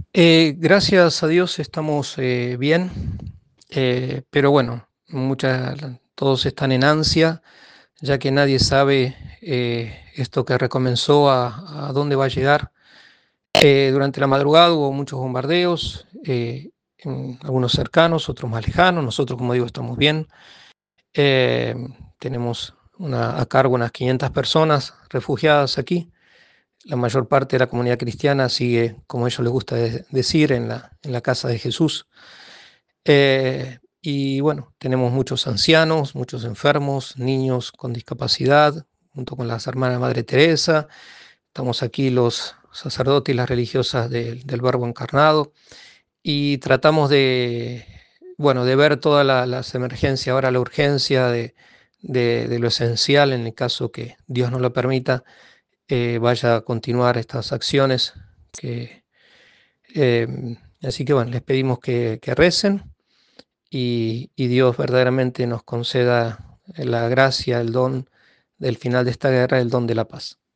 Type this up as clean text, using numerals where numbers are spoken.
Gracias a Dios estamos bien, pero bueno, todos están en ansia, ya que nadie sabe esto que recomenzó a dónde va a llegar. Durante la madrugada hubo muchos bombardeos, algunos cercanos, otros más lejanos. Nosotros, como digo, estamos bien. Eh, Tenemos a cargo unas 500 personas refugiadas aquí. La mayor parte de la comunidad cristiana sigue, como a ellos les gusta decir, en la casa de Jesús. Y bueno, tenemos muchos ancianos, muchos enfermos, niños con discapacidad, junto con las hermanas de Madre Teresa. Estamos aquí los sacerdotes y las religiosas del Verbo encarnado y tratamos de ver todas las emergencias, ahora la urgencia de lo esencial, en el caso que Dios nos lo permita, vaya a continuar estas acciones. Que, Así que bueno, les pedimos que recen y Dios verdaderamente nos conceda la gracia, el don del final de esta guerra, el don de la paz.